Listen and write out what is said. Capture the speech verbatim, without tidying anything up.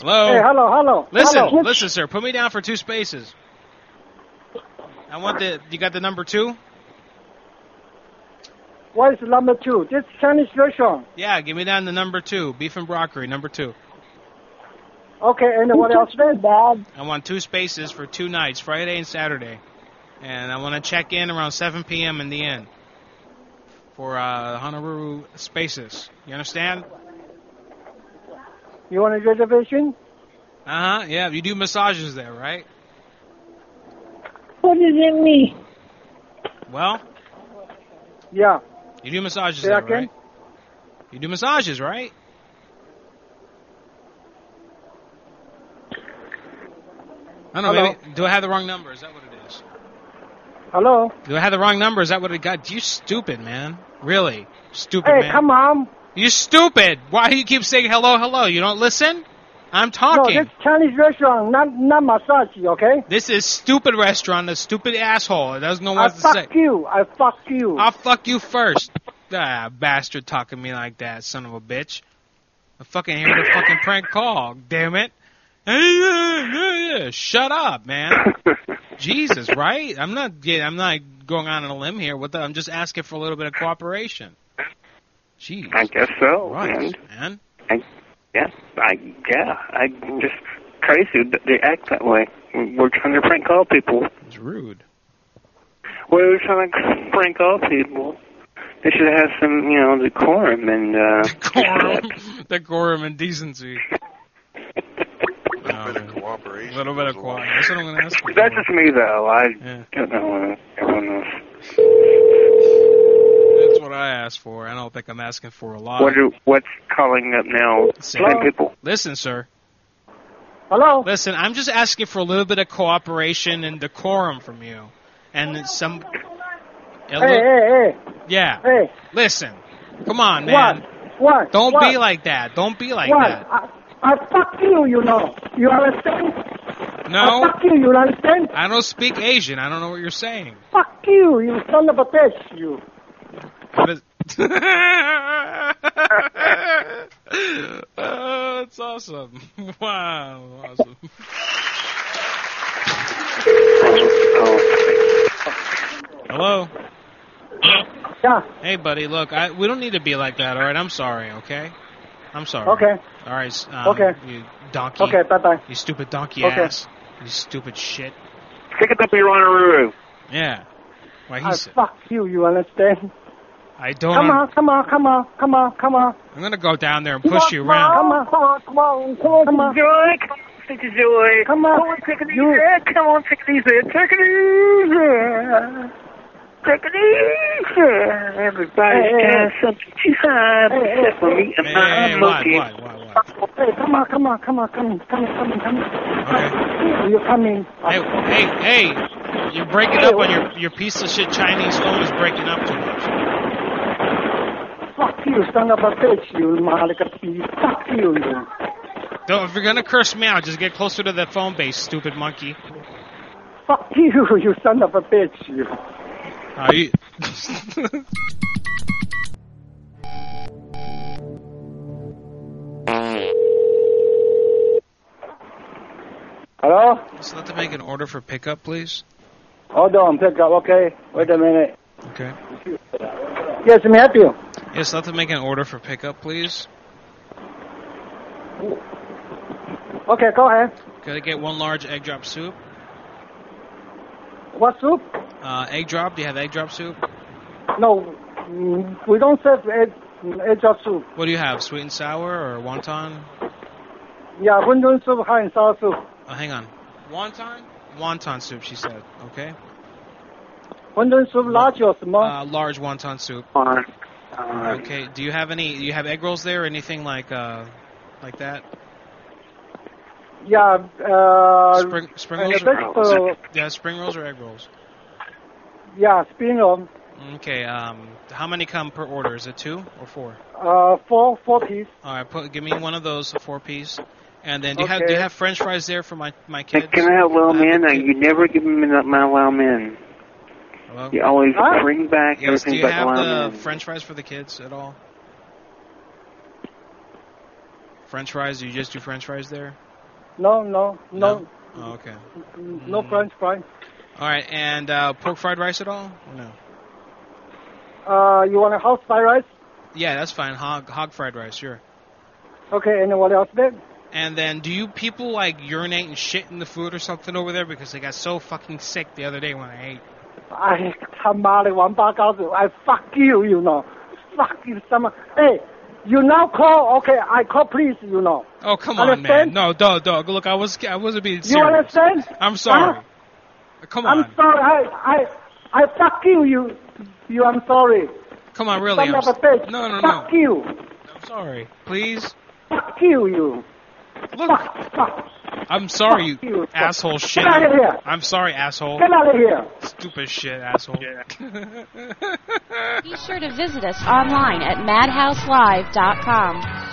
Hello? Hey, hello, hello. Listen, hello. listen, sir. Put me down for two spaces. I want the, you got the number two? What is number two? This Chinese restaurant. Yeah, give me down the number two. Beef and broccoli, number two. Okay, and what else? Dad? I want two spaces for two nights, Friday and Saturday. And I want to check in around seven p.m. in the inn for uh, Honolulu Spaces. You understand? You want a reservation? Uh-huh, yeah. You do massages there, right? What does it mean? Well? Yeah. You do massages Say there, again? right? You do massages, right? I don't know, Hello? maybe, do I have the wrong number? Is that what it is? Hello? Do I have the wrong number? Is that what it got? You stupid, man. Really? Stupid, Hey, man. come on. You stupid. Why do you keep saying hello, hello? You don't listen? I'm talking. No, this Chinese restaurant, not not massage, okay? This is stupid restaurant, a stupid asshole. It doesn't know I what to say. fuck you. I fuck you. I'll fuck you first. Ah, bastard talking to me like that, son of a bitch. I fucking hear the fucking prank call, damn it. Shut up, man. Jesus, right? I'm not getting, I'm not going on a limb here. What the, I'm just asking for a little bit of cooperation. Jeez. I guess so. Right, man. man. I, yeah, I yeah, I just crazy that they act that way. We're trying to prank call people. It's rude. We're trying to prank call people. They should have some, you know, decorum and uh, decorum, decorum and decency. A little bit of cooperation. A little bit of cooperation. That's what I'm going to ask for. That's just me, though. I yeah. don't know what everyone else. That's what I asked for. I don't think I'm asking for a lot. What do, what's calling up now? Ten people. Listen, sir. Hello? Listen, I'm just asking for a little bit of cooperation and decorum from you. And some... Hey, hey, hey. Yeah. Hey. Listen. Come on, man. What? What? Don't what? be like that. Don't be like what? that. I, I fuck you, you know. You understand? No. I fuck you, you understand? I don't speak Asian. I don't know what you're saying. Fuck you, you son of a bitch, you. What is... oh, it's awesome. Wow. Awesome. Hello? Yeah. Hey, buddy, look, I, we don't need to be like that, all right? I'm sorry, okay? I'm sorry. Okay. All right, um, Okay. you donkey. Okay, bye-bye. You stupid donkey Okay. ass. You stupid shit. Pick it up your Honolulu. Yeah. Why he I said, fuck you, you understand? I don't... Come un- on, come on, come on, come on, come on. I'm going to go down there and push you around. Come on, come on, come on, come on, come on. Joy, come on, stick to Joy. Come on. Come on, take it easy. Come on, take it easy. Take it easy. Take it easy. Everybody's Hey, hey, got something to hide Hey, hey, except for me and Hey, my hey, hey, what, monkey. what, what, what? Hey, come on, come on, come on, come on, come on, come on, come on. Okay. You're coming. Hey, hey, hey, you're breaking up on your, your piece of shit Chinese phone is breaking up too much. Fuck you, son of a bitch, you malakati. Fuck you, you. Don't, if you're going to curse me out, just get closer to the phone base, stupid monkey. Fuck you, you son of a bitch, you. Are you... Hello? Just let them make an order for pickup, please. Hold on, pick up, okay? Wait a minute. Okay. Yes, let me help you. Yes, let them make an order for pickup, please. Okay, go ahead. Gotta get one large egg drop soup. What soup? Uh, egg drop. Do you have egg drop soup? No, mm, we don't serve egg, egg drop soup. What do you have? Sweet and sour or wonton? Yeah, wonton soup, hot and sour soup. Oh, hang on. Wonton? Wonton soup, she said. Okay. Wonton soup, large or small? Uh, large wonton soup. Fine. Okay. Do you have any? Do you have egg rolls there? Or anything like uh, like that? Yeah, uh... Spring spring and rolls. the Or, vegetable, yeah, spring rolls or egg rolls. yeah, spring roll. Okay. Um, how many come per order? Is it two or four? Uh, four, four piece. All right. Put give me one of those, a four piece. And then do you Okay. have do you have French fries there for my my Hey, kids? can I have well Uh, men? the Uh, kid- you never give me my well men. Hello? You always Huh? bring back Yes. Do everything you but have well the men. French fries for the kids at all? French fries? Do you just do French fries there? No, no, no. No? Oh, okay. No Mm. French fries. All right, and uh, pork fried rice at all? Or no. Uh, you want a house fried rice? Yeah, that's fine. Hog hog fried rice, sure. Okay, and what else then? And then, do you people like urinate and shit in the food or something over there? Because I got so fucking sick the other day when I ate. 哎，他妈的王八羔子 I fuck you, you know. Fuck you, someone. Hey, you now call, okay, I call police, you know. Oh, come on, Understand? man. No, dog, dog. Look, I was I wasn't being You serious. understand? I'm sorry. Huh? Come on. I'm sorry, I, I, I fuck you, you, you, I'm sorry. Come on, really. Son I'm of a s- bitch. No, no, no. Fuck you. I'm sorry. Please. Fuck you, you. Look, Fuck, fuck. I'm sorry, Fuck you you. asshole shit. Get out of here. I'm sorry, asshole. Get out of here. Stupid shit, asshole. Be sure to visit us online at madhouse live dot com.